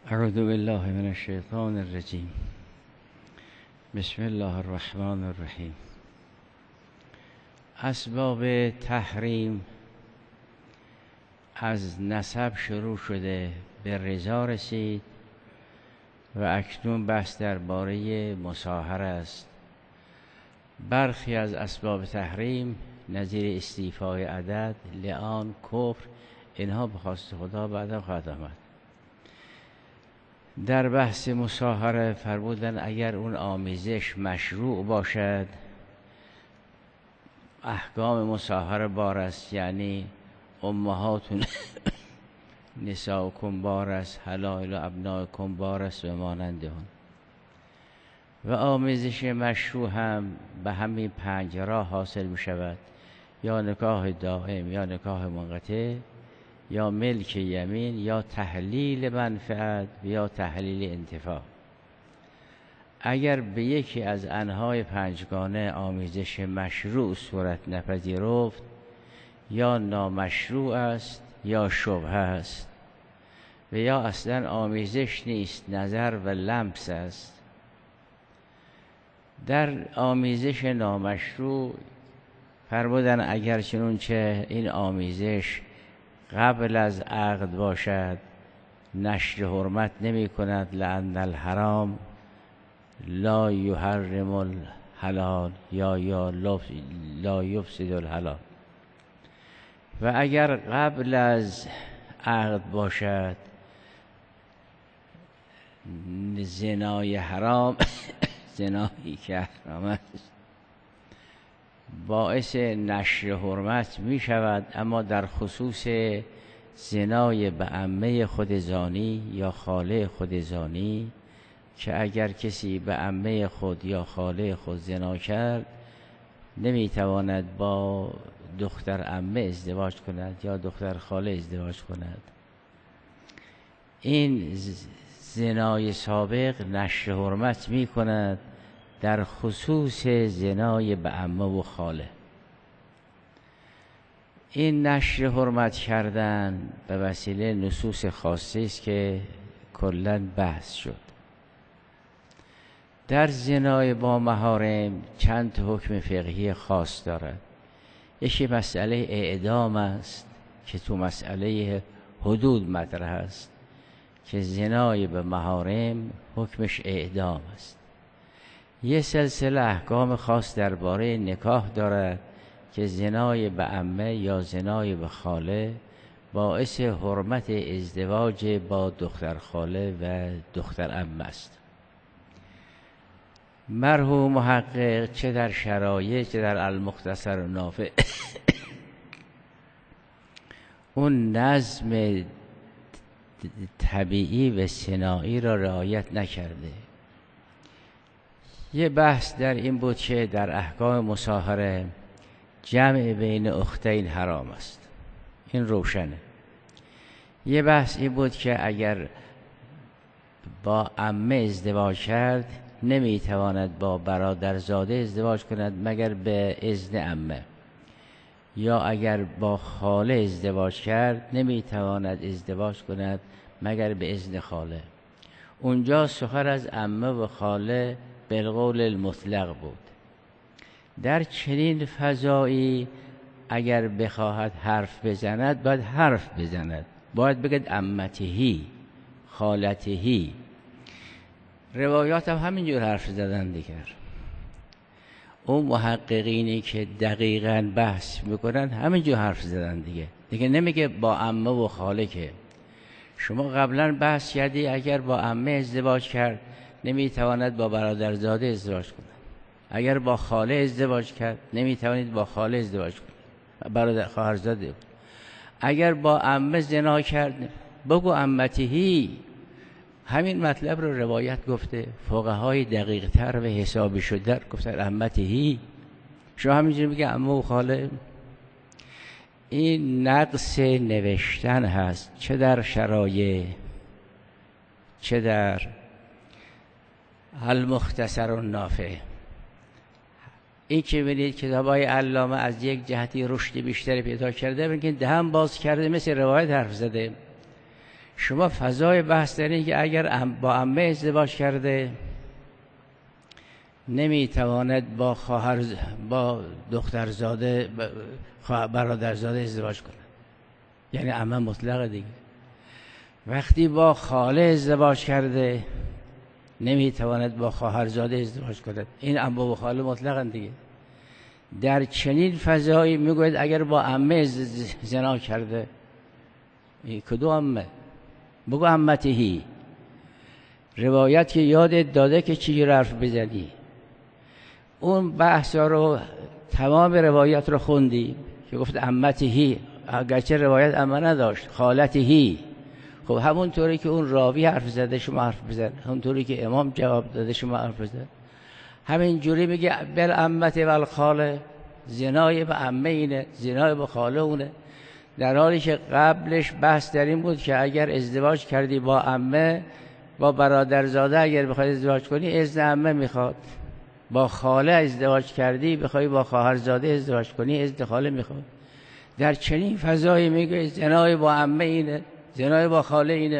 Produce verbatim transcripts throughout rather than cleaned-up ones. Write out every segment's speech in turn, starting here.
اعوذ بالله من الشیطان الرجیم. بسم الله الرحمن الرحیم. اسباب تحریم از نسب شروع شده به رضا رسید و اکنون بحث درباره مصاهره است. برخی از اسباب تحریم نظیر استیفای عدد، لعان، کفر، اینها به خواست خدا بعدا خواهد آمد. در بحث مصاهره فرمودن اگر اون آمیزش مشروع باشد احکام مصاهره بار است، یعنی امهاتون نساؤکم بار است، حلائل ابنائکم بار است و مانند آن. و آمیزش مشروع هم به همین پنج راه حاصل می شود، یا نکاح دائم، یا نکاح منقطع، یا ملک یمین، یا تحلیل منفعت، یا تحلیل انتفاع. اگر به یکی از انواع پنجگانه آمیزش مشروع صورت نپذیرفت، یا نامشروع است یا شبهه است و یا اصلا آمیزش نیست، نظر و لمس است. در آمیزش نامشروع فرمودن اگر چنانچه این آمیزش قبل از عقد باشد نشر حرمت نمی کند، لأن الحرام لا یحرم الحلال یا یا لا یفسد الحلال. و اگر قبل از عقد باشد زنای حرام زنایی که حرام است باعث نشر حرمت می شود، اما در خصوص زنای به عمه خود زانی یا خاله خود زانی، که اگر کسی به عمه خود یا خاله خود زنا کرد نمی تواند با دختر عمه ازدواج کند یا دختر خاله ازدواج کند. این زنای سابق نشر حرمت می کند در خصوص زنای به عمه و خاله. این نشر حرمت کردن به وسیله نصوص خاصی است که کلاً بحث شد. در زنای با محارم چند حکم فقهی خاص دارد. یکی مسئله اعدام است که تو مسئله حدود مطرح است که زنای به محارم حکمش اعدام است. یه سلسله احکام خاص درباره نکاح دارد که زنای به عمه یا زنای به خاله باعث حرمت ازدواج با دختر خاله و دختر عمه است. مرحوم محقق چه در شرایط چه در المختصر نافع اون نظم طبیعی و صناعی را رعایت نکرده. یه بحث در این بود که در احکام مصاهره جمع بین اختین حرام است، این روشنه. یه بحث این بود که اگر با عمه ازدواج کرد نمیتواند با برادرزاده ازدواج کند مگر به اذن عمه، یا اگر با خاله ازدواج کرد نمیتواند ازدواج کند مگر به اذن خاله. اونجا سخن از عمه و خاله بالقول المطلق بود. در چنین فضایی اگر بخواهد حرف بزند باید حرف بزند، باید بگد عمتهی، خالتهی. روایات هم همینجور حرف زدن دیگر. اون محققینی که دقیقاً بحث میکنن همینجور حرف زدن دیگه دیگه نمیگه با عمه و خاله. که شما قبلا بحث کردی اگر با عمه ازدواج کرد نمیتواند با برادرزاده ازدواج کند، اگر با خاله ازدواج کرد نمیتوانید با خاله ازدواج کنید، برادر خواهرزاده. اگر با عمه زنا کرد بگو عمتهی. همین مطلب رو روایت گفته، فقهای دقیق تر و حسابی شده گفتن عمتهی. شما همینجوری میگه عمه و خاله. این نقص نوشتن هست، چه در شرایع چه در المختصر النافع. این که ببینید کتاب‌های علامه از یک جهتی رشد بیشتری پیدا کرده، ببینید دهن باز کرده مثل روایت حرف زده. شما فضای بحث دارین که اگر با عمه ازدواج کرده نمیتواند با خواهر با دخترزاده برادرزاده ازدواج کنه، یعنی عمه مطلق دیگه. وقتی با خاله ازدواج کرده نمیتواند با خواهرزاده ازدواج کند، این عمه و خاله مطلقن دیگه. در چنین فضایی میگوید اگر با عمه زنا کرده، کدوم عمه؟ بگو عمتهی. روایت که یادت داده که چی حرف بزنی، اون بحثا رو تمام روایت رو خوندی که گفت عمتهی، اگرچه روایت عمه نداشت، خالتهی. خب همون طوری که اون راوی حرف زده شما حرف بزن، همون طوری که امام جواب داده شما حرف بزن. همین جوری میگه بل عمته و الخاله، زنای به عمه اینه، زنای به خاله اونه، در حالی که قبلش بحث در این بود که اگر ازدواج کردی با عمه، با برادرزاده اگر بخوای ازدواج کنی اذن عمه میخواد، با خاله ازدواج کردی بخوای با خواهرزاده ازدواج کنی اذن خاله میخواد. در چنین فضایی میگه زنای با عمه اینه، زنای با خاله اینه.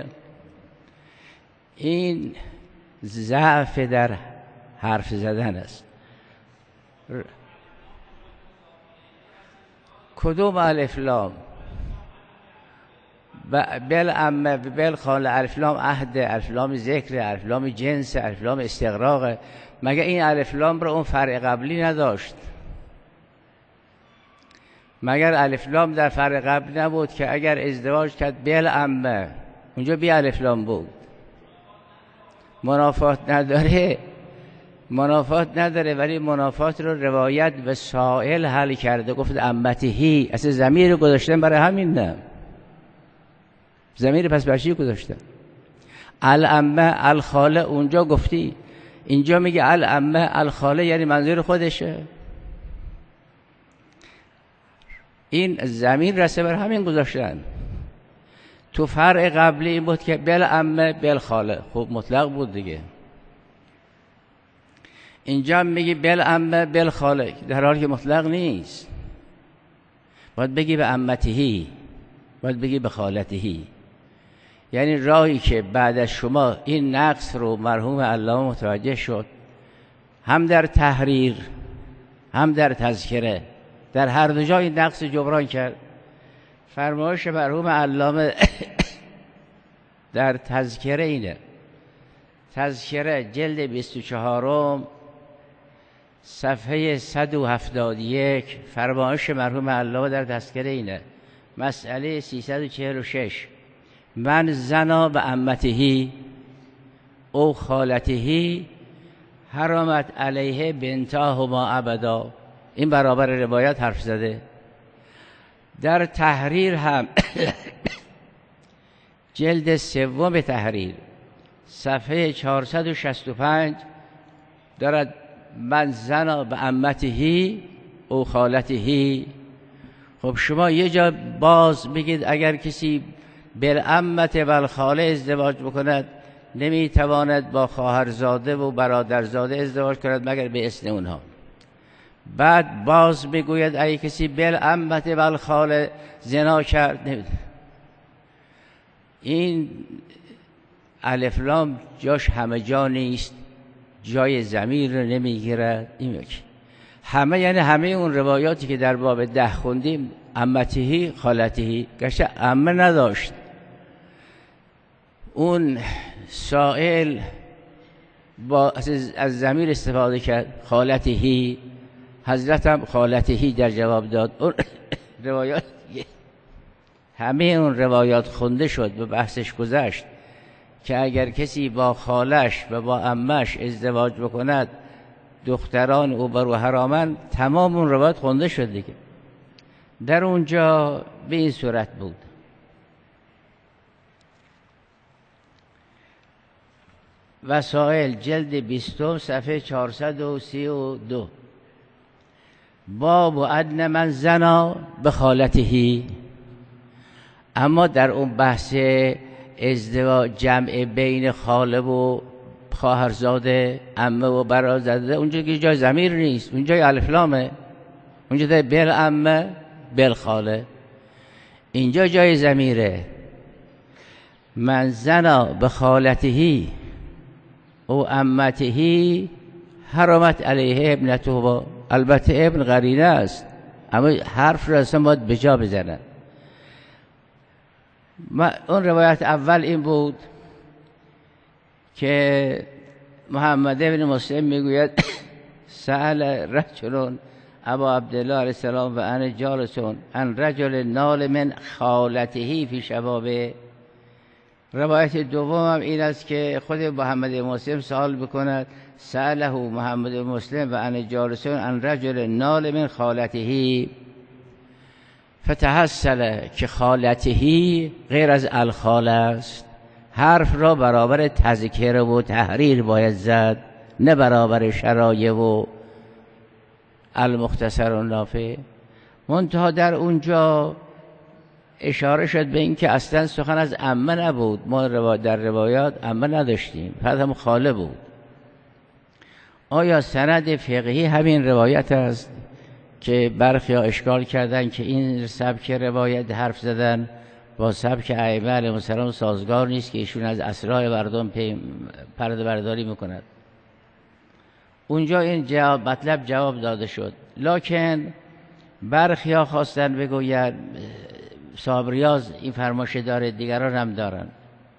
این ضعف در حرف زدن است. کدوم الف لام؟ بل عمه بل خاله، الف لام عهد، الف لام ذکر، الف لام جنس، الف لام استغراق. مگه این الف لام رو اون فرع قبلی نداشت؟ مگر الف لام در فرع قبلی نبود که اگر ازدواج کرد بل عمه، اونجا بی الف لام بود؟ منافات نداره، منافات نداره، ولی منافات رو روایت به سائل حل کرده، گفت عمتهی. اصلا ضمیر رو گذاشتن برای همین، نه ضمیر پس برشی گذاشتن. العمه الخاله اونجا گفتی، اینجا میگه العمه الخاله، یعنی منظور خودشه. این ضمیر رسه بر همین گذاشتن. تو فرع قبلی این بود که بل عمه بل خاله، خب مطلق بود دیگه. اینجا میگی بل عمه بل خاله، در حالی که مطلق نیست. باید بگی به عمتهی، باید بگی به خالتهی. یعنی راهی که بعد از شما این نقص رو مرحوم علامه متوجه شد، هم در تحریر هم در تذکره، در هر دو جا این نقص جبران کرد. فرمایش مرحوم علامه در تذکره اینه، تذکره جلد بیست و چهارم صفحه صد و هفتاد و یک، فرمایش مرحوم علامه در تذکره اینه، مسئله سیصد و چهل و شش. من زنا به عمتهی او خالتهی حرامت علیه بنتاهما ابدا. این برابر روایت حرف زده. در تحریر هم جلد سوم تحریر صفحه چهارصد و شصت و پنج دارد من زنا به عمتهی او خالتهی. خب شما یه جا باز بگید اگر کسی بالعمت و الخاله ازدواج بکند نمیتواند با خواهرزاده و برادرزاده ازدواج کند مگر به اذن اونها. بعد باز بگوید اگه کسی بالعمت و الخاله زنا کرد نمید. این الف لام جاش همه جا نیست، جای ضمیر رو نمیگیرد. این یکی همه یعنی همه اون روایاتی که در باب ده خوندیم عمتهی خالتهی، گشت عمه نداشت. اون سائل با از ضمیر استفاده کرد، خالتهی، حضرت هم خالتهی در جواب داد. اون روایات همه اون روایات خونده شد، به بحثش گذشت که اگر کسی با خالش و با عمش ازدواج بکند دختران او برو حرامن، تمام اون روایات خونده شد دیگه. در اونجا به این صورت بود. وسائل جلد بیستم صفحه چهارصد و سی و دو باب و ادن من زنا به خالتهی. اما در اون بحث ازدواج جمع بین خاله و خواهرزاده، عمه و برادرزاده، اونجا که جای ضمیر نیست، اونجا الف لامه، اونجا ده بل عمه بل خاله، اینجا جای ضمیره. من زنا به خالته او امته حرمت علیه ابنته. البته ابن قرینه است، اما حرف را اصلا باید به جا بزنن. اون روایت اول این بود که محمد ابن مسلم میگوید سأل رجل ابا عبدالله علیه السلام و انا جالسون ان رجل نال من خالته فی شبابه. روایت دوم هم این است که خود محمد مسلم سوال بکند سأله محمد مسلم و انا جالسون ان رجل نال من خالته فتحصل که خالته غیر از الخاله است. حرف را برابر تذکره و تحریر باید زد، نه برابر شرایع و المختصر و نافع. منتها در اونجا اشاره شد به این که اصلا سخن از عمه نبود. ما در روایات عمه نداشتیم، فقط هم خاله بود. آیا سند فقهی همین روایت است که برخی ها اشکال کردن که این سبک روایت حرف زدن با سبک ائمه علیهم السلام سازگار نیست که ایشون از اسرار مردم پرده برداری میکند؟ اونجا این جواب مطلب جواب داده شد، لکن برخی ها خواستن بگوید صاحب ریاض این فرمایش داره، دیگران هم دارن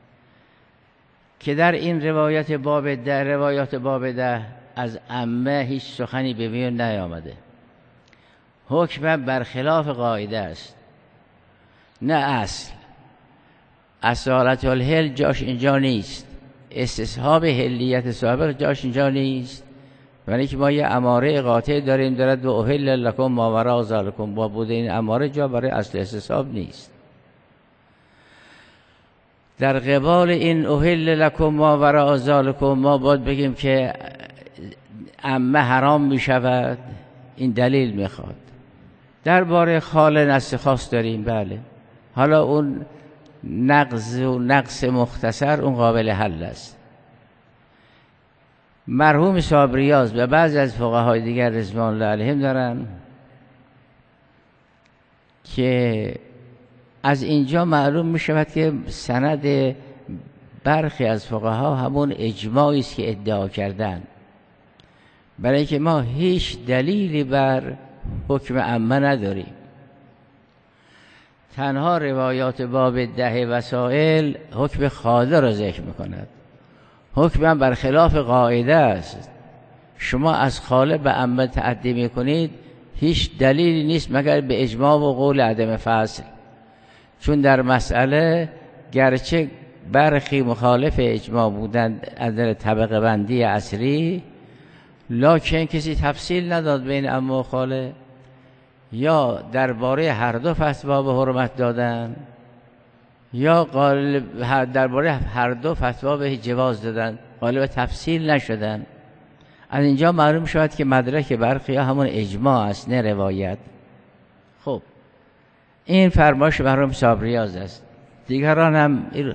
که در این روایت باب ده روایات باب ده از عمه هیچ سخنی به میون نیامده. حکم برخلاف قاعده است، نه اصل. اصالت الحل جاش اینجا نیست، استصحاب حلیت سابق جاش اینجا نیست. ولی که ما یه اماره قاطع داریم دارد و احل لکم ما وراء ذالکم، با بوده این اماره جا برای اصل استصحاب نیست. در قبال این احل لکم ما وراء ذالکم ما باید بگیم که عمه حرام می شود، این دلیل میخواد. درباره خاله نص خاص داریم، بله. حالا اون نقض و نقص مختصر اون قابل حل است. مرحوم صاحب ریاض و بعضی از فقهای دیگر رضوان الله علیهم دارن که از اینجا معلوم می شود که سند برخی از فقها همون اجماعی است که ادعا کردن، برای اینکه ما هیچ دلیلی بر حکم عمه نداریم. تنها روایات باب ده وسائل حکم خاله را ذکر میکند. حکم برخلاف قاعده است. شما از خاله به عمه تعدی میکنید، هیچ دلیلی نیست مگر به اجماع و قول عدم فصل. چون در مسئله گرچه برخی مخالف اجماع بودند از نظر طبقه بندی عصری، لکن کسی تفصیل نداد بین عمه و خاله، یا درباره هر دو فتوا به حرمت دادن یا غالب درباره هر دو فتوا به جواز دادن، غالب تفصیل نشدن. از اینجا معلوم شود که مدرک برخی ها همون اجماع است، نه روایت. خب این فرمایش مرحوم صاحب ریاض است. دیگران هم ایرو.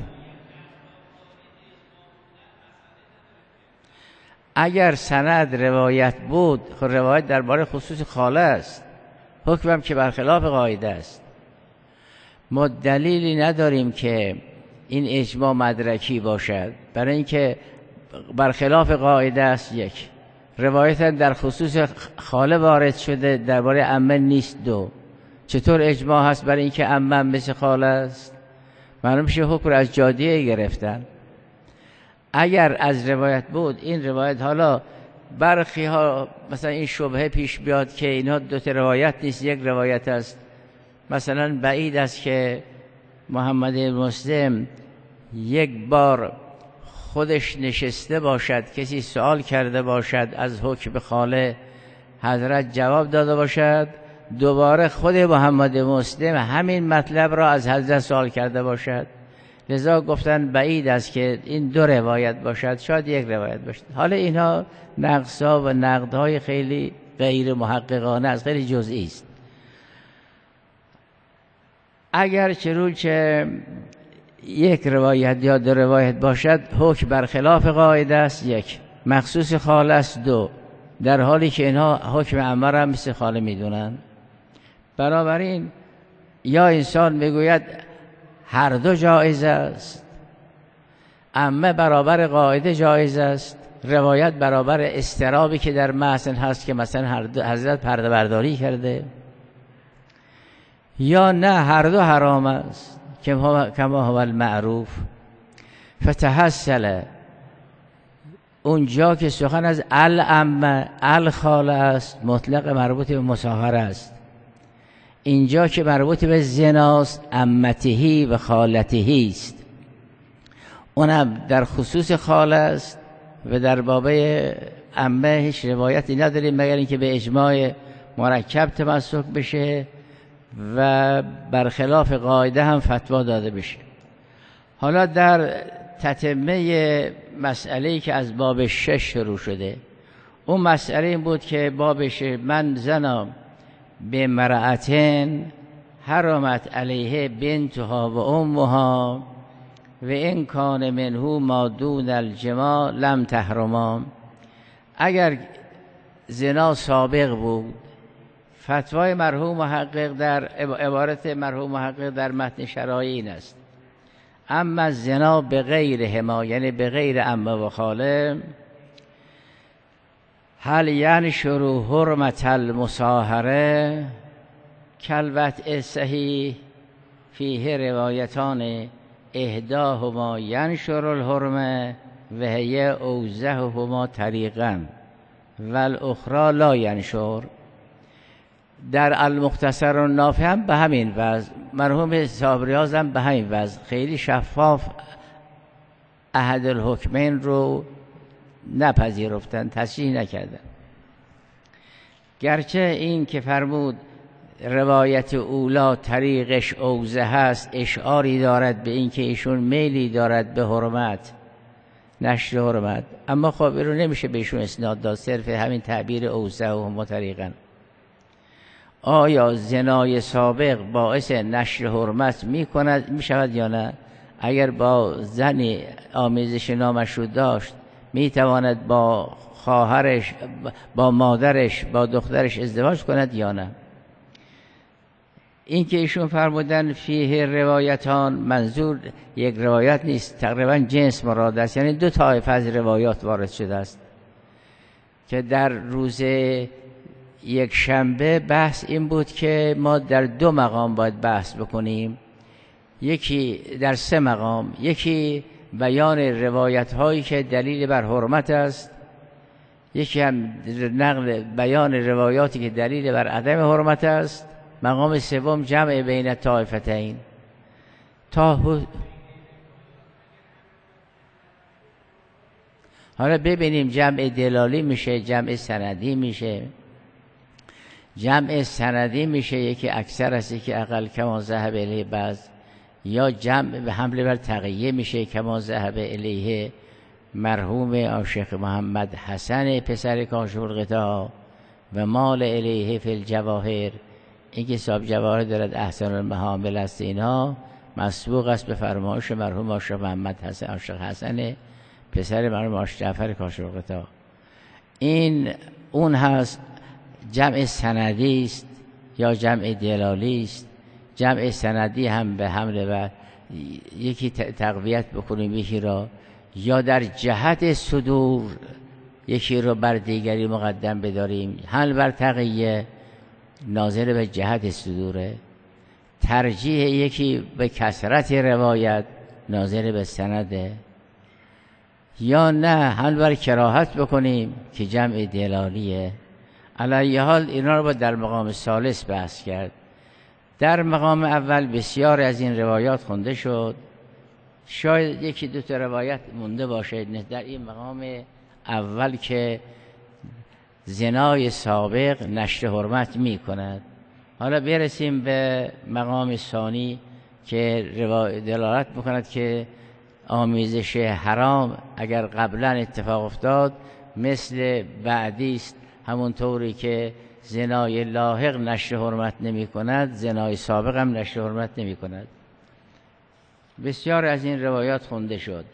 اگر سند روایت بود، خب روایت درباره خصوص خاله است، حکمم که برخلاف قاعده است. ما دلیلی نداریم که این اجماع مدرکی باشد، برای اینکه برخلاف قاعده است. یک روایت در خصوص خاله وارد شده، درباره عمه نیست. دو چطور اجماع هست برای اینکه عمه مثل خاله است؟ معلوم میشه حکم را از جادیه گرفتن. اگر از روایت بود این روایت، حالا برخی ها مثلا این شبهه پیش بیاد که اینها دو تا روایت نیست، یک روایت است. مثلا بعید است که محمد مسلم یک بار خودش نشسته باشد، کسی سوال کرده باشد از حکم خاله، حضرت جواب داده باشد، دوباره خود محمد مسلم همین مطلب را از حضرت سوال کرده باشد. لذا گفتن بعید است که این دو روایت باشد، شاید یک روایت باشد. حالا اینها نقصا و نقدهای خیلی غیر محققانه است، خیلی جزئی است. اگر چرون چه یک روایت یا دو روایت باشد، حکم برخلاف قاعده است. یک مخصوص خاله است. دو در حالی که اینها حکم عمه را مثل خاله میدونن. بنابراین یا انسان میگوید هر دو جایز است، عمه برابر قاعده جایز است، روایت برابر استرابی که در متن هست که مثلا هر دو حضرت پرده برداری کرده، یا نه هر دو حرام است کما هو المعروف. فتحصل اونجا که سخن از العمه الخاله است مطلق مربوط به مصاهره است، اینجا که مربوط به زناست عمتهی و خالتهی است، اونم در خصوص خاله است و در بابه عمه هیچ روایتی نداریم مگر اینکه به اجماع مرکب تمسک بشه و برخلاف قاعده هم فتوا داده بشه. حالا در تتمه مسئله‌ای که از باب شش شروع شده، اون مسئله این بود که باب شش من زنا به مرأتن حرمت علیه بنتها و امها و این کان منهو ما دون الجماع لم تحرما. اگر زنا سابق بود، فتوای مرحوم محقق در عبارت مرحوم محقق در متن شرایع این است: اما زنا به غیر هما، یعنی به غیر عمه و خاله، هل یعنی شروع حرمت المصاهره کلوت صحیح فیه روایتان اهداهما ینشر الحرمه و هی اوزهما طریقا و الاخرى لا ینشر. در المختصر النافع هم به همین وضع، مرحوم صاحب ریاض هم به همین وضع، خیلی شفاف احد الحکمین رو نپذیرفتن، تصحیح نکردن. گرچه این که فرمود روایت اولا طریقش اوزه هست اشعاری دارد به این که ایشون میلی دارد به حرمت، نشر حرمت، اما خب این رو نمیشه بهشون اسناد داد، صرف همین تعبیر اوزه و هم طریقا. آیا زنای سابق باعث نشر حرمت می کند می شود یا نه؟ اگر با زنی آمیزش نامشروط داشت می تواند با خواهرش، با مادرش، با دخترش ازدواج کند یا نه؟ این که ایشون فرمودن فیه روایتان، منظور یک روایت نیست، تقریبا جنس مراد است، یعنی دو طایفه از روایات وارد شده است که در روز یک شنبه بحث این بود که ما در دو مقام باید بحث بکنیم، یکی در سه مقام، یکی بیان روایت هایی که دلیل بر حرمت است، یکی هم نقل بیان روایاتی که دلیل بر عدم حرمت است، مقام سوم جمع بین طایفتین. تا حالا ببینیم جمع دلالی میشه، جمع سندی میشه. جمع سندی میشه یکی اکثر است یکی اقل کما ذهب الیه بعض، یا جمع به حمله بر تقیه میشه کما ذهب الیه مرحوم عاشق محمد حسن پسر کاشف الغطا و مال الیه فی الجواهر. این که صاحب جواهر دارد احسن المحامل است، اینها مسبوق است به فرمایش مرحوم عاشق محمد حسن عاشق حسن پسر مرحوم عاشق جعفر کاشف الغطا. این اون هست جمع سندی است یا جمع دلالی است. جمع سندی هم به حمله بر یکی تقویت بکنیم یکی را، یا در جهت صدور یکی را بر دیگری مقدم بداریم. حمل بر تقیه ناظر به جهت صدوره، ترجیح یکی به کثرت روایت ناظر به سنده، یا نه حمل بر کراهت بکنیم که جمع دلالیه. علیه حال اینا رو با در مقام ثالث بحث کرد. در مقام اول بسیار از این روایات خونده شد، شاید یکی دو تا روایت مونده باشه در این مقام اول که زنای سابق نشر حرمت می کند. حالا برسیم به مقام ثانی که دلالت بکند که آمیزش حرام اگر قبلا اتفاق افتاد مثل بعدی است، همون طوری که زنای لاحق نشر حرمت نمی کند زنای سابق هم نشر حرمت نمی کند. بسیار از این روایات خونده شد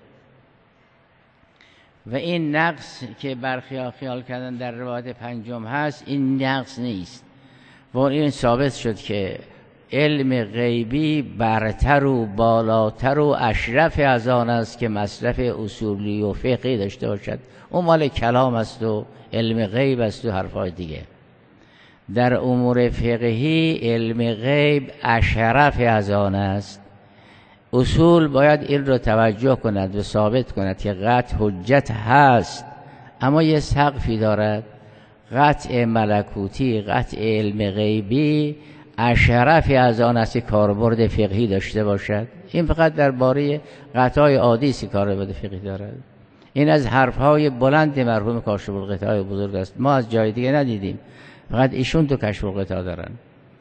و این نقص که برخی خیال کردن در روایت پنجم هست این نقص نیست و این ثابت شد که علم غیبی برتر و بالاتر و اشرف از آن است که مصرف اصولی و فقهی داشته باشد. اون مال کلام است و علم غیب است و حرفای دیگه. در امور فقهی علم غیب اشرف از آن است. اصول باید این رو توجه کند و ثابت کند که قطع حجت هست، اما یه سقفی دارد. قطع ملکوتی، قطع علم غیبی اشرفی از آن است که کاربرد فقهی داشته باشد. این فقط درباره قطعای عادی است که کاربرد فقهی دارد. این از حرفهای بلند مرحوم کاشف الغطای بزرگ است، ما از جای دیگه ندیدیم، فقط ایشون تو کشف الغطا دارن.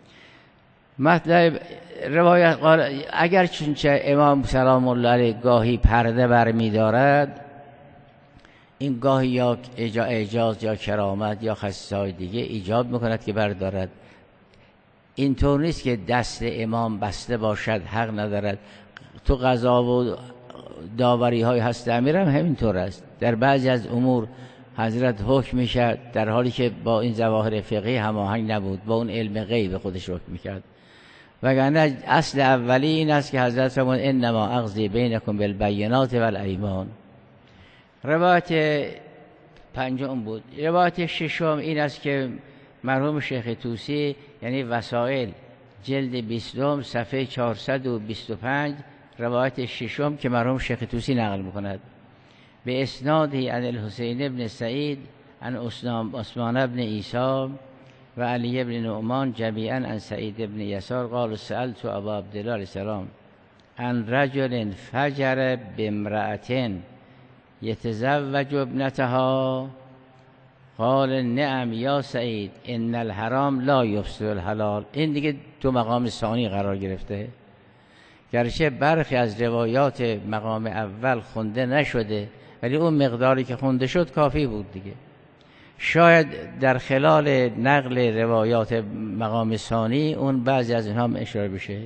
مطلب روایت قال اگر چونچه امام سلام الله علیه گاهی پرده برمی دارد، این گاهی یا اعجاز یا کرامت یا خصیصه‌های دیگه ایجاب میکند که بردارد. اینطور نیست که دست امام بسته باشد، حق ندارد. تو قضا و داوری های هست امیر هم همینطور است. در بعضی از امور حضرت حکم میشد در حالی که با این ظواهر فقهی هماهنگ نبود، با اون علم غیب خودش حکم میکرد. وگرنه اصل اولی این است که حضرت فرمود انما اقضی بینکم بالبینات والایمان. روایت پنجم بود. روایت ششم این است که مرحوم شیخ طوسی یعنی وسائل جلد بیستم صفحه چهارصد و بیست و پنج روایت ششم که مرحوم شیخ طوسی نقل میکند به اسنادی عن الحسین ابن سعید عن عثمان ابن عیسی و علی ابن نعمان جمیعا عن سعید ابن یسار قال سألت ابا عبدالله علیه السلام عن رجل فجر بامرأة یتزوج ابنتها قال نعم یا سعید ان الحرام لا یفسد الحلال. این دیگه تو مقام ثانی قرار گرفته، گرچه برخی از روایات مقام اول خونده نشده ولی اون مقداری که خونده شد کافی بود دیگه. شاید در خلال نقل روایات مقام ثانی اون بعضی از اینها هم اشاره بشه.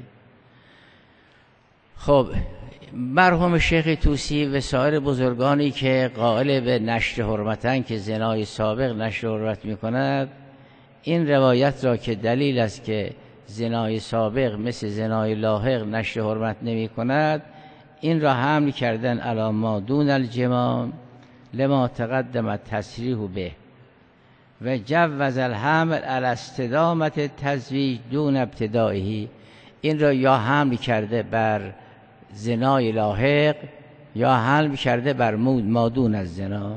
خب مرحوم شیخ طوسی و سایر بزرگانی که قائل به نشر حرمتن که زنای سابق نشر حرمت می کند، این روایت را که دلیل است که زنای سابق مثل زنای لاحق نشر حرمت نمی کند، این را حمل کردن علی ما دون الجماع لما تقدم تصریح به و جوز الحمل علی استدامت تزویج دون ابتدائه. این را یا حمل کرده بر زنای لاحق یا حمل کرده بر مادون از زنا.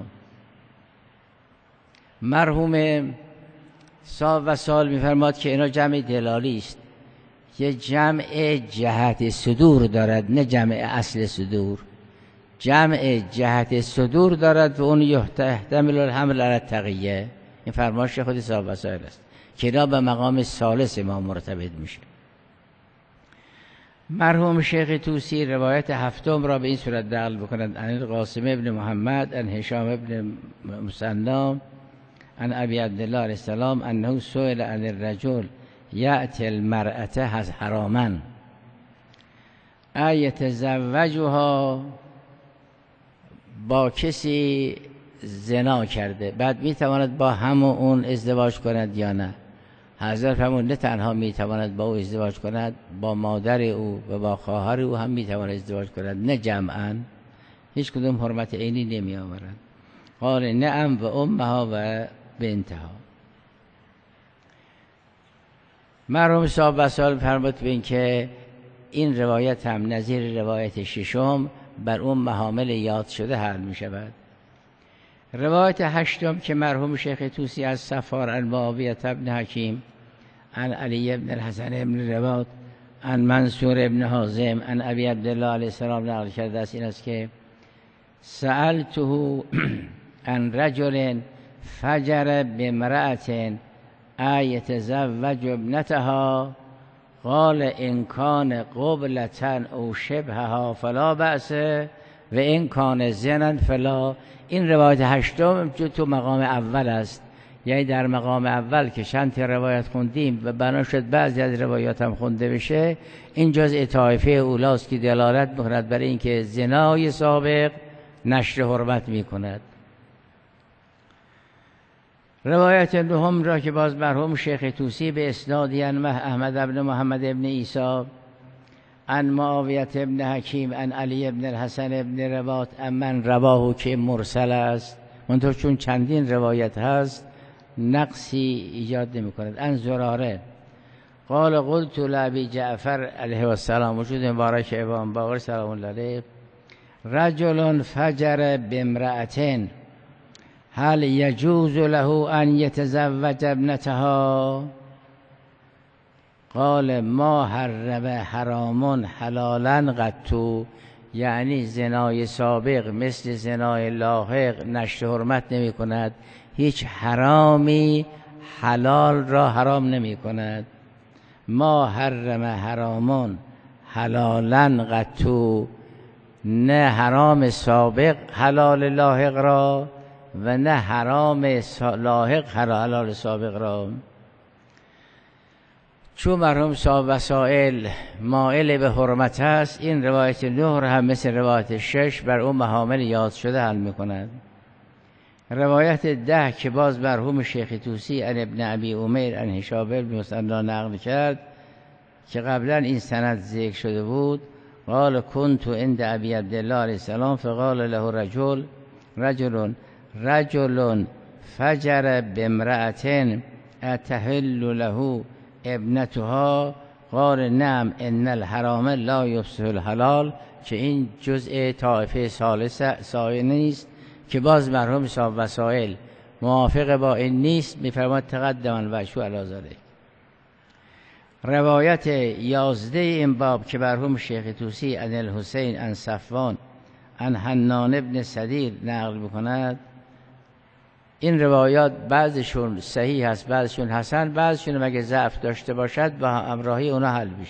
مرحوم صاحب و سال می‌فرماد که اینا جمع دلالی است، یه جمع جهت صدور دارد نه جمع اصل صدور. جمع جهت صدور دارد و اون یحتمل الحمل علی التقیه. این فرمایش خود صاحب و سال است که اینا به مقام ثالث ما مرتبط میشه. مرحوم شیخ طوسی روایت هفتم را به این صورت نقل بکنند عن القاسم ابن محمد عن هشام ابن مسنا عن ابی عبدالله علیه السلام انه سئل عن الرجل یأتی المرأة حراما ایتزوجها، با کسی زنا کرده بعد میتواند با هم اون ازدواج کند یا نه؟ حضرت فرمود نه تنها میتواند با او ازدواج کند، با مادر او و با خواهر او هم میتواند ازدواج کند، نه جمعا. هیچ کدوم حرمت عینی نمی آورد. قال نعم و امها و بنتها. مرحوم صاحب وصال فرمود به این که این روایت هم نظیر روایت ششم بر اون محامل یاد شده حل می شود. روایت هشتم که مرحوم شیخ طوسی از صفار عن معاویه ابن حکیم عن علی ابن الحسن ابن رباط عن منصور ابن حازم عن ابی عبدالله علیه السلام نقل کرده است این است که سألته عن رجل فجر بامرأة ایتزوج ابنتها قال ان کان قبلة او شبهها فلا بأس و این کان زنا فلا. این روایت هشتم تو مقام اول است، یعنی در مقام اول که چند تا روایت خوندیم و بنا شد بعضی از روایات هم خونده بشه، این جزء طایفه اولاست که دلالت می‌کند برای اینکه زنای سابق نشر حرمت می‌کند. روایت دوم را که باز مرحوم شیخ طوسی به اسنادی عن احمد ابن محمد ابن عیسی عن معاویه ابن حکیم عن علی ابن الحسن ابن رباط من رواه که مرسل است، منطور چون چندین روایت هست نقصی ایجاد نمی کند. ان زراره قال قلت لابی جعفر علیه السلام، وجود مبارک امام باقر سلام الله علیه، رجل فجر بامرأة هل یجوز له ان یتزوج ابنتها؟ قال ما حرم حرام حلالا قطو، یعنی زنای سابق مثل زنای لاحق نشر حرمت نمی کند، هیچ حرامی حلال را حرام نمی کند. ما حرم حرامون حلالا قطو، نه حرام سابق حلال لاحق را و نه حرام لاحق حلال سابق را. چون مرحوم صاحب وسائل مائل به حرمت است، این روایت نه را هم مثل روایت شش بر اون محامل یاد شده حل می کند. روایت ده که باز مرحوم شیخ طوسی عن ابن ابی امیر عن هشام بن مسعود نقل کرد که قبلا این سند ذکر شده بود، قال كنت عند ابي عبد الله علیه السلام فقال له رجل رجل رجل فجر بامرأة اتحل له ابنتها؟ قال نعم ان الحرام لا یفسح الحلال، که این جزء طائفه ثالثه ثانی نیست که باز مرحوم صاحب وسائل موافق با این نیست، میفرماد تقدم وجهه علی ذلک. روایت یازده این باب که مرحوم شیخ طوسی عن الحسین عن صفوان عن حنان ابن سدیر نقل میکند، این روایات بعضشون صحیح هست، بعضشون حسن، بعضشون مگه ضعف داشته باشد با همراهی اونا حل میشه.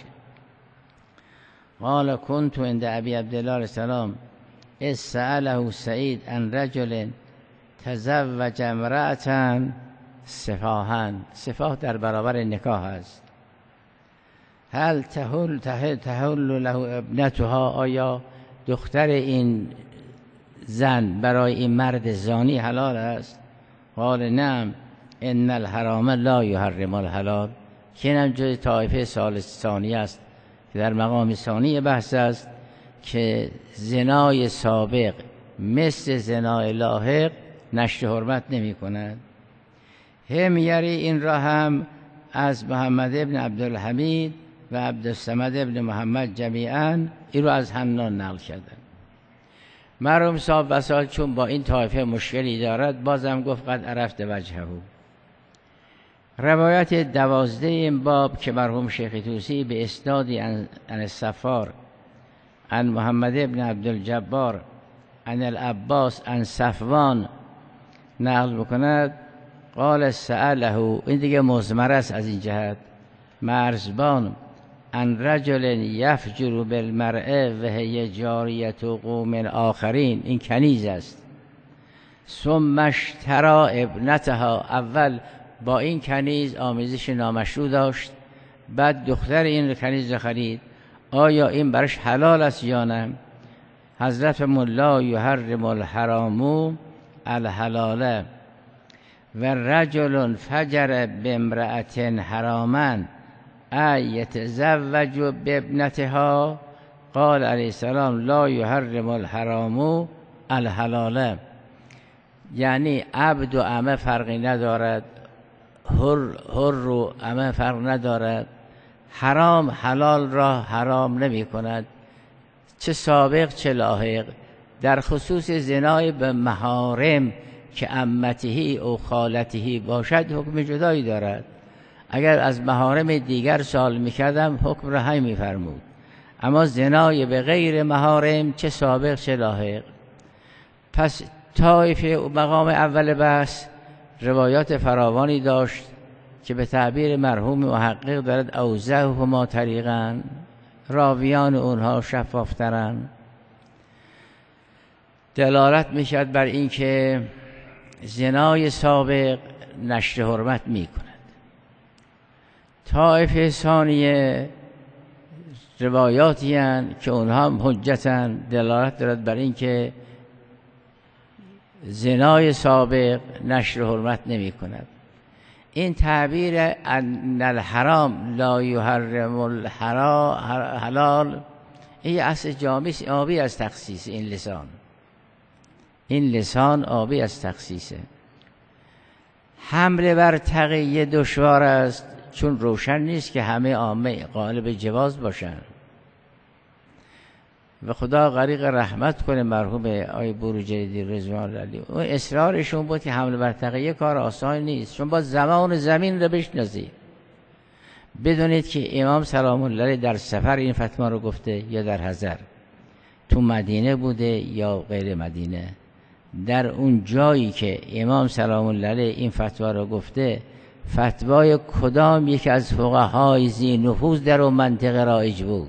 قال كنت عند ابي عبد الله علیه السلام اذ سأله سعید عن رجل تزوج امرأة سفاها، سفاه در برابر نکاح است، هل تحل تحل, تحل له ابنتها، آیا دختر این زن برای این مرد زانی حلال است؟ قال نعم ان الحرام لا یحرم الحلال، که اینم جز طایفه ثالث ثانی است که در مقام ثانی بحث است که زنای سابق مثل زنای لاحق نشر حرمت نمی کند. همیری این را هم از محمد ابن عبدالحمید و عبدالصمد ابن محمد جمیعا این رو از حنان نقل کردن. مرحوم صاحب وسائل چون با این طایفه مشکلی دارد بازم گفت قد عرفت وجهه. روایت دوازده این باب که مرحوم شیخ طوسی به اسنادی عن الصفار عن محمد ابن عبدالجبار عن العباس عن صفوان نقل بکند، قال سأله، این دیگه مضمر است از این جهت، مرزبان عن رجل یفجر بالمرأة و هی جاریت قوم آخرین، این کنیز است. ثم اشتری ابنتها، اول با این کنیز آمیزش نامشروع داشت، بعد دختر این کنیز را خرید، آیا این برش حلال است یا نه؟ حضرت مولا یحرم الحرام الحلال و رجل فجر بامرأة حراما ایتزوج بابنتها؟ قال علیه السلام لا یحرم الحرام الحلال، یعنی عبد و امه فرقی ندارد، حر, حر و امه فرق ندارد، حرام حلال را حرام نمی کند، چه سابق چه لاحق. در خصوص زنای به محارم که عمتهی او خالتهی باشد حکم جدایی دارد. اگر از محارم دیگر سوال میکردم حکم را همین میفرمود، اما زنای به غیر محارم چه سابق چه لاحق. پس طایفه مقام اول بحث روایات فراوانی داشت که به تعبیر مرحوم محقق دارد اوضحهما طریقا، راویان اونها شفافترن، دلالت میشد بر این که زنای سابق نشر حرمت میکند. طایفه ثانیه روایاتی هستند که اونها هم حجتن، دلالت دارد بر این که زنای سابق نشر حرمت نمی کند. این تعبیر ان الحرام لا یحرم الحلال این اصل جامعی آبی از تخصیص این لسان. این لسان آبی از تخصیصه. حمله بر تقیه دشوار است چون روشن نیست که همه عامه قالب جواز باشند. و خدا غریق رحمت کنه مرحوم آقای بروجردی رضوان الله علیه. اون اصرارشون بود که حمله بر تقیه کار آسان نیست، چون با زمان و زمین رو بشناسید. بدونید که امام سلام الله علیه در سفر این فتوا رو گفته یا در حضر، تو مدینه بوده یا غیر مدینه. در اون جایی که امام سلام الله علیه این فتوا رو گفته، فتوای کدام یکی از فقهای ذی نفوذ در اون منطقه رایج بود؟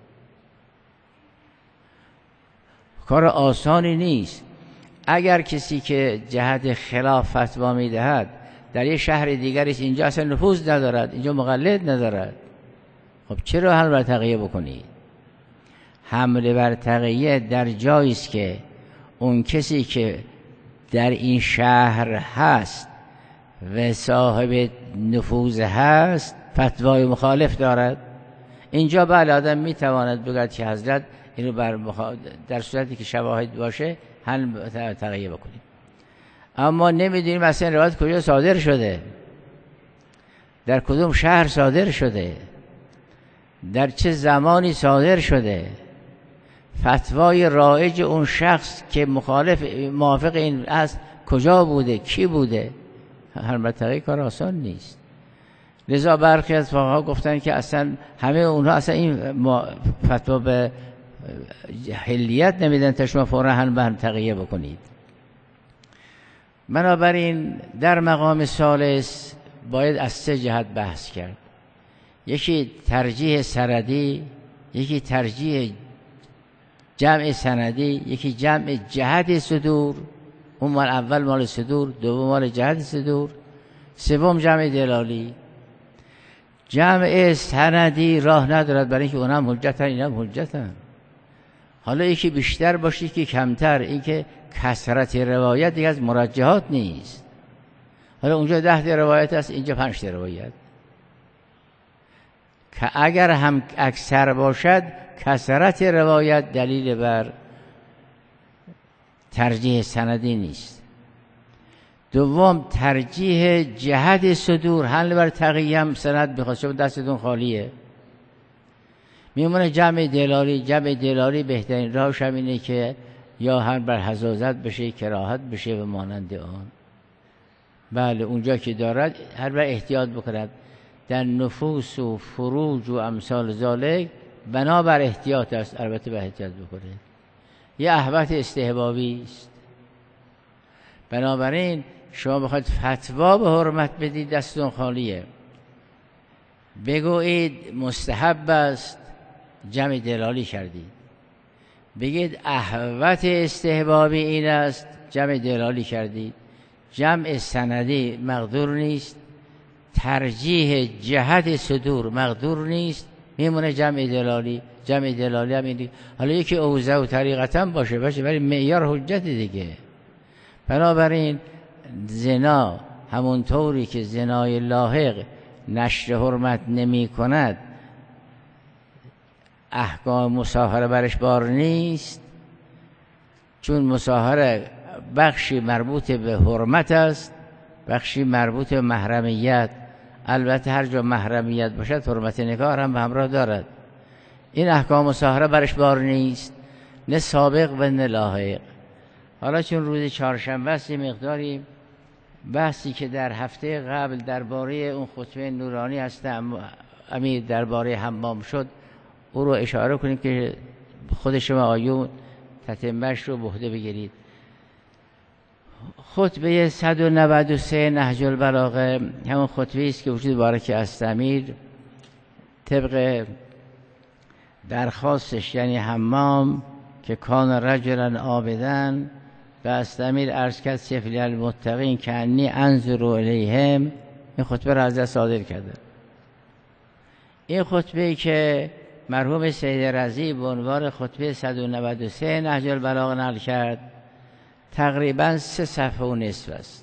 کار آسانی نیست. اگر کسی که جهت خلاف فتوا میدهد در یه شهر دیگریش اینجا اصلا نفوذ ندارد، اینجا مقلد ندارد، خب چرا حمله بر تقیه بکنید؟ حمله بر تقیه در جایی است که اون کسی که در این شهر هست و صاحب نفوذ هست فتوای مخالف دارد. اینجا بله آدم میتواند بگوید که حضرت اینو بر مخ... در صورتی که شواهد باشه حل تقیه بکنیم، اما نمیدونیم اصلا روایت کجا صادر شده، در کدوم شهر صادر شده، در چه زمانی صادر شده، فتوای رایج اون شخص که مخالف موافق این است کجا بوده، کی بوده. هر تقیه کار آسان نیست. لذا برخی از فقها گفتن که اصلا همه اونها اصلا این فتوا به حلیت نمیدن تا شما فوراً هم به تقیه بکنید. بنابراین در مقام ثالث باید از سه جهت بحث کرد. یکی ترجیح سندی، یکی ترجیح جمع سندی، یکی جمع جهت صدور، اون مال اول مال صدور، دوم مال جهت صدور، سوم جمع دلالی. جمع سندی راه ندارد برای اینکه اونم حجتن اینم حجتن. حالا یکی بیشتر باشه که کمتر، این که کثرت روایت دیگه از مرجحات نیست. حالا اونجا ده تا روایت است، اینجا پنج تا روایت، که اگر هم اکثر باشد کثرت روایت دلیل بر ترجیح سندی نیست. دوم ترجیح جهت صدور، حمله بر تقیه هم سند بخواد، شما دستتون خالیه، میمونه جمع دلالی. جمع دلالی بهترین راهش هم اینه که یا هم بر حزازت بشه، کراهت بشه و مانند آن. بله اونجا که دارد هر بر احتیاط بکند. در نفوس و فروج و امثال ذالک بنابر احتیاط است، البته به احتیاط بکنه. یه احوت استحبابی است. بنابراین شما بخواید فتوا به حرمت بدید دستتون خالیه. بگویید مستحب است، جمع دلالی کردید. بگید احوت استحبابی این است، جمع دلالی کردید. جمع سندی مقدور نیست، ترجیح جهت صدور مقدور نیست، میمونه جمع دلالی. جمع دلالی هم این دیگه. حالا یکی اوضاع و طریقتا باشه باشه ولی معیار حجت دیگه. بنابراین زنا همونطوری که زنای لاحق نشر حرمت نمی کند، احکام مصاهره برش بار نیست، چون مصاهره بخشی مربوط به حرمت است، بخشی مربوط به محرمیت. البته هر جا محرمیت باشد حرمت نکاح هم به همراه دارد. این احکام مصاهره برش بار نیست، نه سابق و نه لاحق. حالا چون روز چهارشنبه است یه مقداری بحثی که در هفته قبل درباره اون خطبه نورانی هست امیر درباره حمام شد او رو اشاره کنیم که خود شما آیون تتمهش رو بهده بگیرید. خطبه صد و نود و سه نهج البلاغه همون خطبه است که وجود بارک است امیر طبق درخواستش، یعنی حمام که کان رجلا عابدن و است امیر عرض کرد سفلی المتقین که انی انظر الیهم، این خطبه را از صادر کرده. این خطبه که مرحوم سید رضی به عنوان خطبه صد و نود و سه نهج البلاغه نقل کرد، تقریبا سه صفحه و نصف است.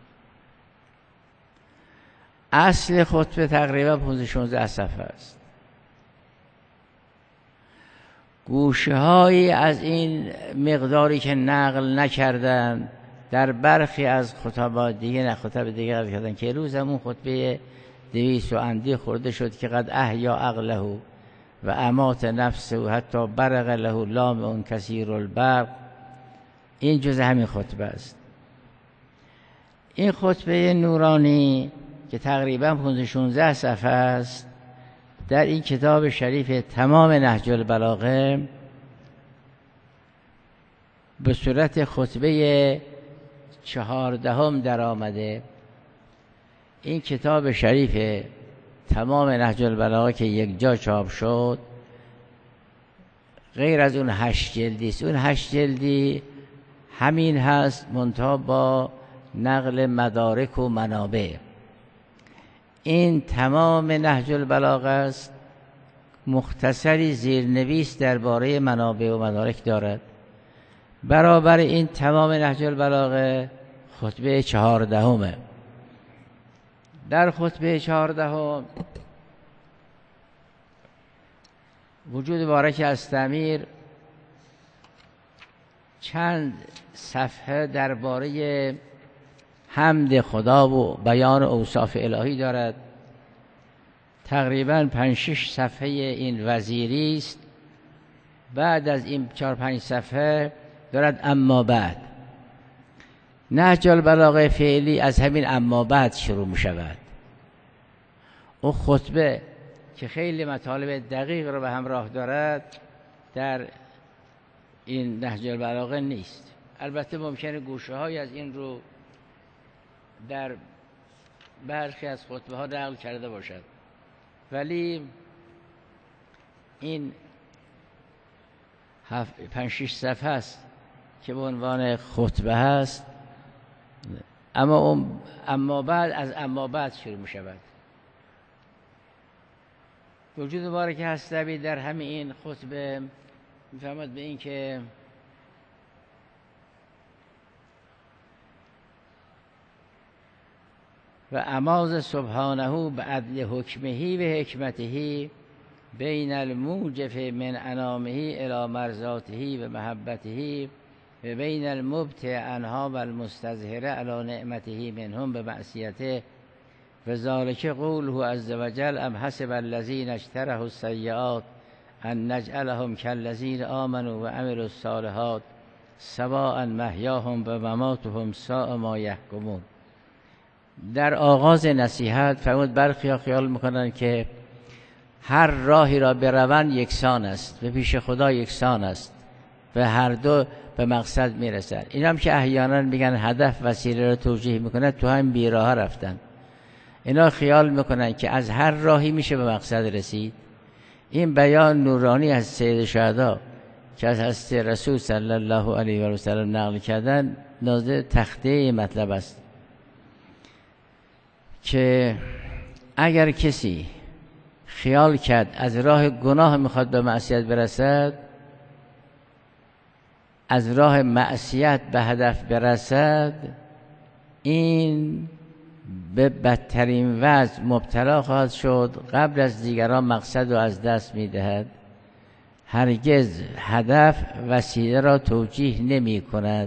اصل خطبه تقریبا پانزده شانزده صفحه است. گوشه هایی از این مقداری که نقل نکردن در برخی از خطبات دیگه نه خطب دیگه نقل کردن که روز همون خطبه دویست و اندی خورده شد که قد احیا عقله و امات نفسه و حتی برق له لام اون کثیر البرق. این جز همین خطبه است. این خطبه نورانی که تقریبا پانزده شانزده صفحه است در این کتاب شریف تمام نهج البلاغه به صورت خطبه چهاردهم در آمده. این کتاب شریف تمام نهج البلاغه که یک جا چاپ شد غیر از اون هشت جلدی است. اون هشت جلدی همین هست منتها با نقل مدارک و منابع. این تمام نهج البلاغه است. مختصری زیرنویس درباره منابع و مدارک دارد. برابر این تمام نهج البلاغه خطبه چهاردهمه. در خطبه چهاردهم وجود بارک استمیر چند صفحه درباره حمد خدا و بیان اوصاف الهی دارد. تقریبا پنج شش صفحه این وزیری است. بعد از این چهار پنج صفحه دارد اما بعد. نهج البلاغه فعلی از همین اما بعد شروع می شود. او خطبه که خیلی مطالب دقیق رو به همراه دارد در این نهج البلاغه نیست. البته ممکنه گوشه های از این رو در برخی از خطبه ها نقل کرده باشد، ولی این پنج شش صفحه است که به عنوان خطبه هست. اما اما بعد از اما بعد شروع می شود. وجود بارک هستبی در همین این خطبه می‌فرماید به این که و اماز سبحانه به عدل حکمهی و حکمتهی بین الموجف من انامهی الی مرضاتهی و محبتهی و بین المبتع عنها و المستظهره علی نعمتهی منهم به معصیته و ذالک قوله عز وجل ام حسب الذین اجترحوا السیئات ان نجعلهم کالذین آمنوا و عملوا الصالحات سواء محیاهم و مماتهم ساء ما یحکمون. در آغاز نصیحت فرمود برخی خیال میکنن که هر راهی را بروند یکسان است و پیش خدا یکسان است و هر دو به مقصد میرسند. این هم که احیانا میگن هدف وسیله را توجیه میکنه، تو هم بیراه رفتن. اینا خیال میکنن که از هر راهی میشه به مقصد رسید. این بیان نورانی از سید شهدا که از حضرت رسول صلی الله علیه و سلم نقل کردن نازل تخته مطلب است که اگر کسی خیال کرد از راه گناه میخواد به معصیت برسد، از راه معصیت به هدف برسد، این به بدترین وضع مبتلا خواهد شد. قبل از دیگران مقصد رو از دست میدهد. هرگز هدف وسیله را توجیه نمی کند.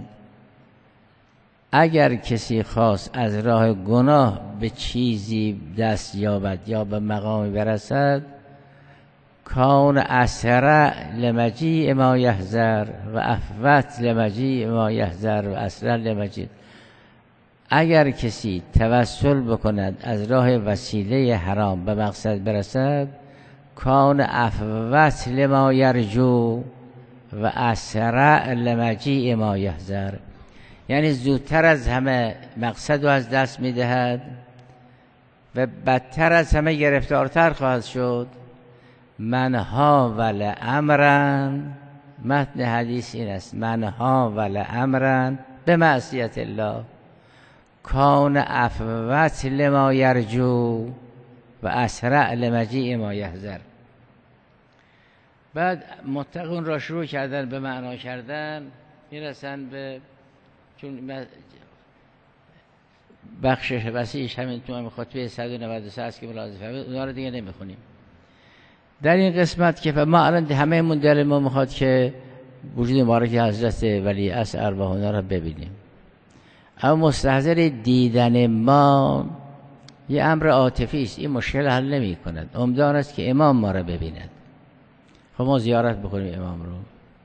اگر کسی خواست از راه گناه به چیزی دست یابد یا به مقامی برسد، کان اسرع لمجیء ما یحذر و افوت لمجیء ما یحذر و اسرع لمجیء. اگر کسی توسل بکند از راه وسیله حرام به مقصد برسد، کان افوت لما یرجو و اسرع لمجیء ما یحذر، یعنی زودتر از همه مقصد رو از دست میدهد و بدتر از همه گرفتارتر خواهد شد. من حاول امرا، متن حدیث این است، من حاول امرا به معصیت الله کان افوت لما یرجو و اسرع لمجیء ما یحذر. بعد متقون را شروع کردن به معنا کردن، میرسن به چون بخشش وسیعش همین تو هم خطبه صد و نود و سه است که ملاحظه فرمودید، اونا رو دیگه نمیخونیم. در این قسمت که ما الان همه من دل ما میخواد که وجود مبارک حضرت ولی عصر ارواح اونا رو ببینیم، اما مستحضر دیدن ما یه امر عاطفی است، این مشکل حل نمی کند. عمدان است که امام ما رو ببیند. خب ما زیارت بکنیم امام رو.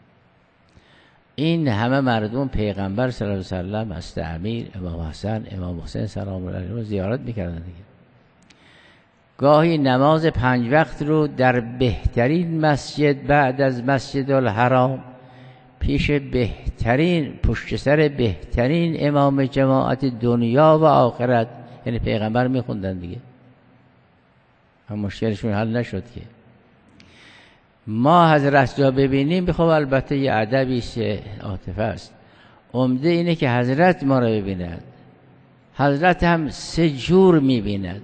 این همه مردم پیغمبر صلی الله علیه و سلم، حضرت امیر، امام حسن، امام حسین سلام الله علیهم زیارت میکردن دیگه. گاهی نماز پنج وقت رو در بهترین مسجد بعد از مسجد الحرام پیش بهترین پشت سر بهترین امام جماعت دنیا و آخرت یعنی پیغمبر میخوندن دیگه. هم مشکلشون حل نشد که ما حضرت جا ببینیم. بخواب البته یه ادبی است، عاطفه است. عمده اینه که حضرت ما رو ببیند. حضرت هم سه جور میبیند.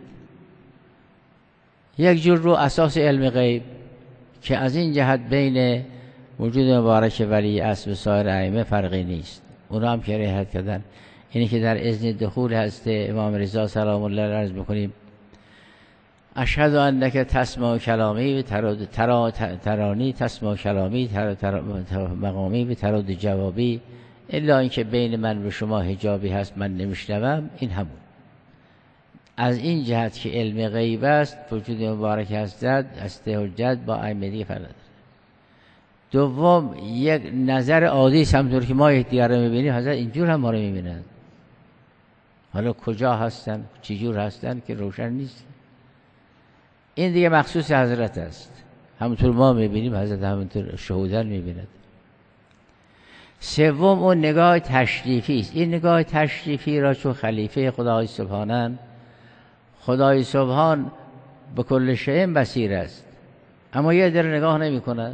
یک جور رو اساس علم غیب که از این جهت بین وجود مبارک ولی عصر و سایر ائمه فرقی نیست، اونا هم که رعایت کردن. اینی که در اذن دخول هست امام رضا سلام الله علیه عرض میکنیم اشهد انک تسمع کلامی و تراد ترا ترانی تسمع کلامی ترا ترا مقامی و تراد جوابی، الا اینکه بین من و شما حجابی هست من نمیشنوم. این همون از این جهت که علم غیب است وجود مبارک حضرت است حجت با ائمه دیگه فرق داره. دوم یک نظر عادی است، همونطور که ما دیگر رو میبینیم حضرت اینجور هم ما رو میبینند. حالا کجا هستن چجور هستن که روشن نیست. این دیگه مخصوص حضرت است، همونطور ما میبینیم حضرت همونطور شهودن میبیند. سوم اون نگاه تشریفی است. این نگاه تشریفی را چون خلیفه خدای سبحانه، خدای سبحان به کل شیء بصیر است اما یه در نگاه نمی کند.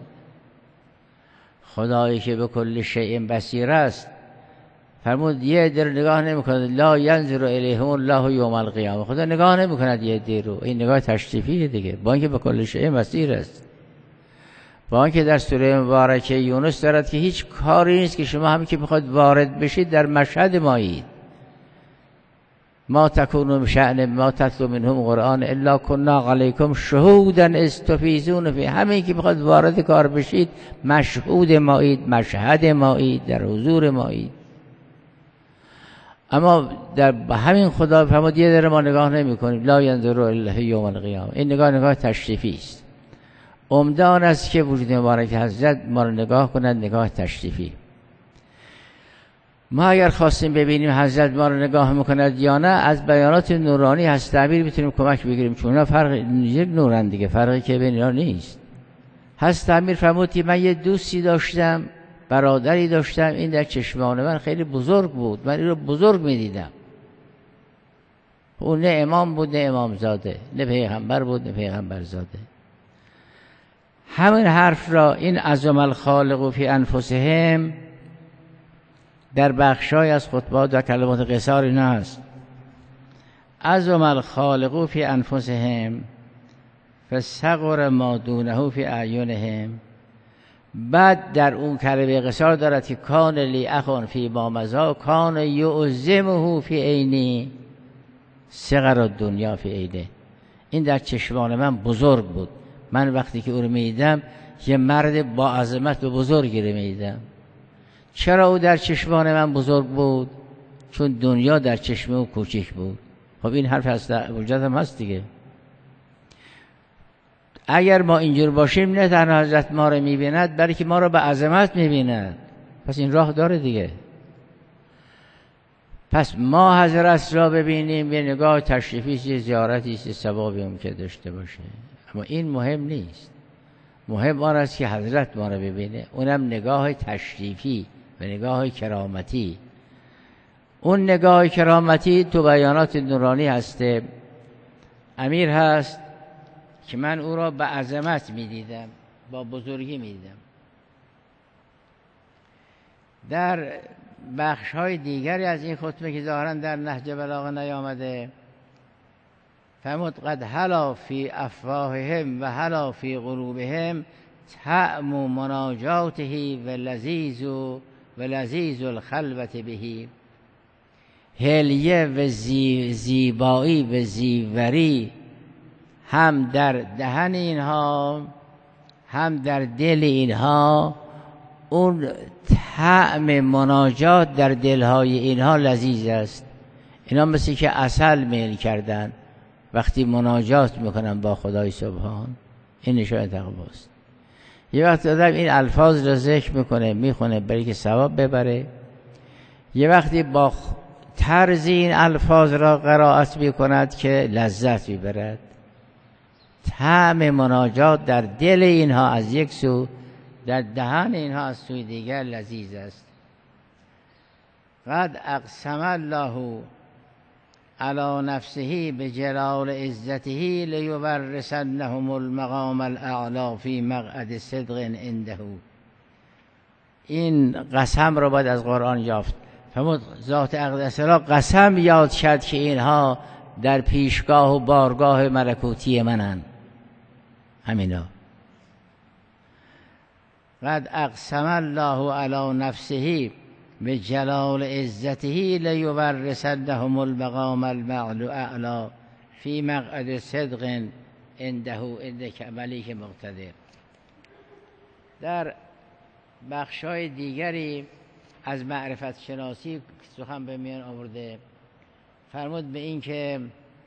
خدایی که به کل شیء بصیر است فرمود یه در نگاه نمی کند. لا ینظر الیهم الله یوم القیامه. خدا نگاه نمی کند یه در رو. این نگاه تشریفیه دیگه، با اینکه به کل شیء بصیر است. با اینکه در سوره مبارکه یونس دارد که هیچ کاری نیست که شما هم که بخواد وارد بشید در مشهد مایید. ما تکونوا بشأن ما تتلو منهم قرآن الا كنا علیکم شهودا اذ تفیضون فیه. همین که بخواد وارد کار بشید مشهود مایید، مشهد مایید، در حضور مایید. اما در همین خدا فرمود یه ذره ما نگاه نمی کنیم. لا ینظر الیه یوم القیامه. این نگاه نگاه تشریفی است. عمده آن است که وجود مبارک حضرت ما رو نگاه کنند نگاه تشریفی. ما اگر خواستیم ببینیم حضرت ما رو نگاه میکند یا نه، از بیانات نورانی هست تعبیر میتونیم کمک بگیریم، چون اینا فرق یک نورن دیگه، فرقی که بین اینا نیست. هست تعبیر فرمود که من یه دوستی داشتم، برادری داشتم، این در چشمان من خیلی بزرگ بود، من این رو بزرگ میدیدم. اون نه امام بود نه امام زاده، نه پیغمبر بود نه پیغمبر زاده. همین حرف را این عظم الخالق فی انفسهم در بخشای از خطبات و کلمات قصار اینا هست. عظم الخالق فی انفسهم فصغر ما دونه فی اعینهم. بعد در اون کلمه قصار دارد که کان لی اخون فی ما مضی کان یعظمه فی عینی صغر الدنیا فی عینه. این در چشمان من بزرگ بود، من وقتی که او رو میدیدم یه مرد با عظمت و بزرگی رو میدیدم. چرا او در چشمان من بزرگ بود؟ چون دنیا در چشم او کوچک بود. خب این حرف هست، وجود هم هست دیگه. اگر ما اینجور باشیم نه تنها حضرت ما رو میبیند بلکه ما رو به عظمت میبیند. پس این راه داره دیگه. پس ما حضرت را ببینیم یه نگاه تشریفی، یه زیارتی، یه ثوابی هم که داشته باشه، اما این مهم نیست. مهم آن است که حضرت ما رو ببینه، اونم نگاه تشریفی و نگاه کرامتی. اون نگاه کرامتی تو بیانات نورانی هست. امیر هست که من او را به عظمت میدیدم، با بزرگی میدیدم. در بخش های دیگری از این خطبه که ظاهرا در نهج بلاغه نیامده فرمود قد حلا فی افواههم و حلا فی قلوبهم طعم مناجاته و لذیذ و لذیذ الخلوت به. هلیه و زی زیبایی و زیوری هم در دهن اینها هم در دل اینها، اون طعم مناجات در دلهای اینها لذیذ است. اینا مثل که عسل میل کردن وقتی مناجات میکنن با خدای سبحان. این نشان تقواست. یه وقت آدم این الفاظ را ذکر میکنه میخونه برای که ثواب ببره، یه وقتی با طرز این الفاظ را قرائت میکند که لذت میبرد. طعم مناجات در دل اینها از یک سو، در دهن اینها از سوی دیگر لذیذ است. قد اقسم الله علی نفسه بجلال عزته لیورثنهم المقام الاعلی فی مقعد صدق عنده. این قسم را باید از قرآن یافت. فرمود ذات اقدس را قسم یاد کرد که اینها در پیشگاه و بارگاه ملکوتی منن. همینا قد اقسم الله علی نفسه بجلال عزته لیورثنهم المقام الاعلی فی مقعد صدق عنده عند ملیک مقتدر. در بخشای دیگری از معرفت شناسی سخن به میان آورده. فرمود به این که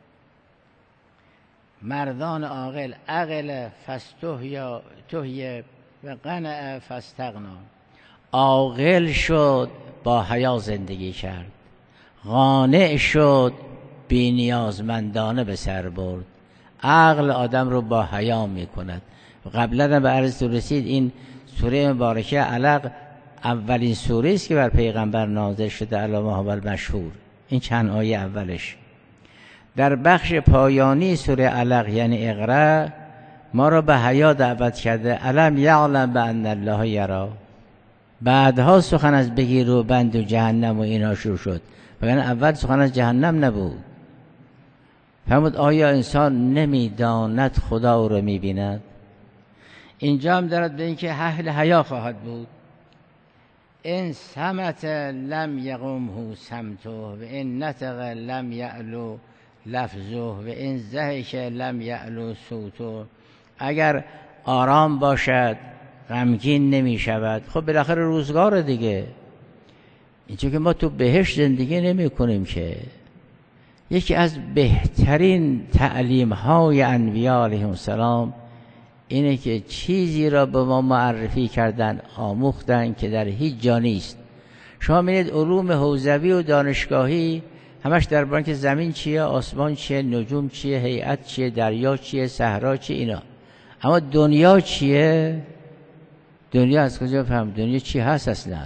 مردان عاقل عقل فاستحیا تحیی و قنع فاستغنا. عاقل شد با حیا زندگی کرد، قانع شد بی نیازمندانه به سر برد. عقل آدم رو با حیا می کند. قبلا به عرض رسید این سوره مبارکه علق اولین سوره است که بر پیغمبر نازل شده علامه ها مشهور. این چند آیه اولش. در بخش پایانی سوره علق یعنی اقرا ما را به حیا دعوت کرده. الم یعلم بان الله یرا. بعدها سخن از بگیر و بند و جهنم و اینا شروع شد، وگرنه اول سخن از جهنم نبود. فرمود آیا انسان نمیداند خدا او را میبیند؟ اینجا هم دارد به اینکه اهل حیا خواهد بود. این سمت لم یقمه سمته و این نطق لم یعلو لفظه و این ضحک لم یعلو صوته. اگر آرام باشد غمگین نمی شود. خب بالاخره روزگار دیگه. اینجا که ما تو بهشت زندگی نمی کنیم که. یکی از بهترین تعلیم های انبیاء علیهم السلام اینه که چیزی را به ما معرفی کردن، آموختن که در هیچ جا نیست. شما می‌بینید علوم حوزوی و دانشگاهی همش درباره که زمین چیه، آسمان چیه، نجوم چیه، هیئت چیه، دریا چیه، صحرا چیه، اینا. اما دنیا چیه؟ دنیا از کجا فهم؟ دنیا چی هست اصلا؟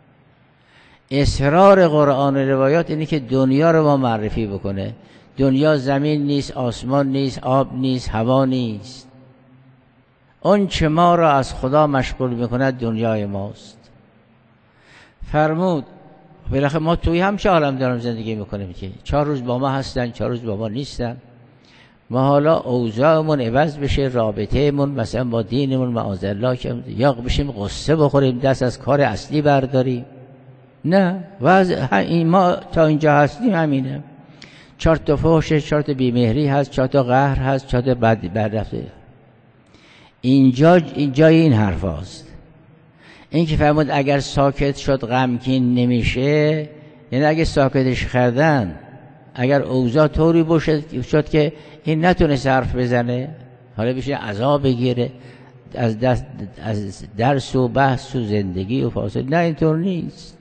اصرار قرآن و روایات اینه که دنیا رو ما معرفی بکنه. دنیا زمین نیست، آسمان نیست، آب نیست، هوا نیست. اون چه ما را از خدا مشغول میکند دنیای ماست. فرمود بالاخره ما توی همچه عالم دارم زندگی میکنیم که چهار روز با ما هستن، چهار روز با ما نیستن. ما حالا اوضاعمون عوض بشه، رابطهمون مثلا با دینمون معاذالله که یا بشیم قصه بخوریم، دست از کار اصلی برداریم. نه، وضع این ما تا اینجا هستیم همینه. چهار تا فحش، چهار تا بیمهری هست، چهار تا قهر هست، چهار تا بد بدرفته. اینجا جای این حرف هست. این که فرمود اگر ساکت شد غمگین نمیشه، یعنی اگه ساکتش کردن، اگر اوضاع طوری باشد شد که این نتونه حرف بزنه، حالا بشه عذاب بگیره از دست از درس و بحث و زندگی و فاصله. نه، اینطور نیست.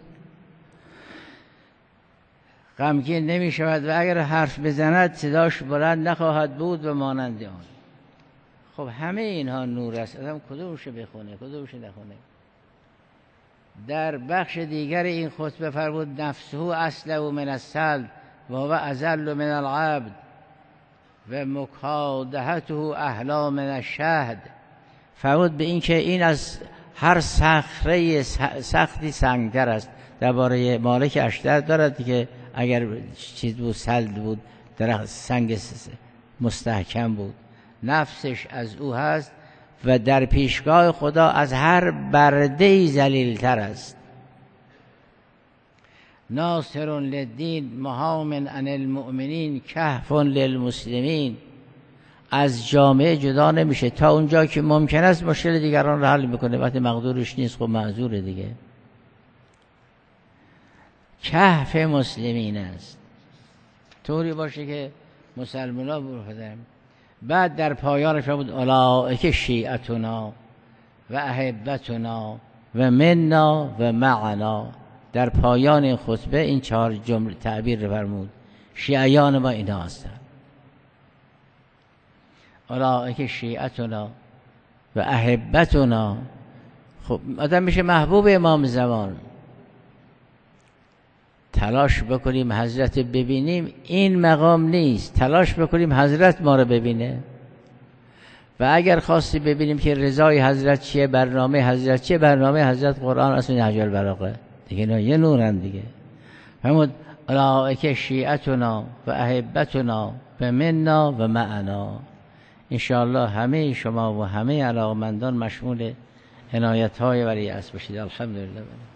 غمگین نمی شود و اگر حرف بزند صداش بلند نخواهد بود و مانند آن. خب همه اینها نور است. آدم کدومش بخونه کدومش نخونه. در بخش دیگر این خطبه فرمود نفسه اصله من السلب و هو اذل من العبد و مکادهته احلا من الشهد. فرمود به این که این از هر صخره سختی سنگتر است. درباره مالک اشتر دارد که اگر چیز بود سلد بود درخت سنگ مستحکم بود، نفسش از او هست و در پیشگاه خدا از هر برده‌ای ذلیل‌تر است. ناصر للدین محامن عن المؤمنین کهف للمسلمین. از جامعه جدا نمیشه تا اونجا که ممکن است مشکل دیگران رو حل میکنه. وقتی مقدورش نیست خب معذوره دیگه. کهف مسلمین است، طوری باشه که مسلمان ها برخدن. بعد در پایانش بود اولئک شیعتنا و احبتنا و منا و معنا. در پایان این خطبه این چهار جمله تعبیر رو فرمود: شیعیان ما اینا هستند. اولئک شیعتنا و احبتنا. خب آدم میشه محبوب امام زمان. تلاش بکنیم حضرت ببینیم، این مقام نیست. تلاش بکنیم حضرت ما رو ببینه. و اگر خواستی ببینیم که رضای حضرت چیه، برنامه حضرت چیه، برنامه حضرت قرآن اصلا نهج البلاغه دیگه. اینا یه نورن دیگه. همون اولئک شیعتنا و احبتنا و منا و معنا. انشاءالله همه شما و همه علاقمندان مشمول عنایت های ولی اس باشید. الحمدلله.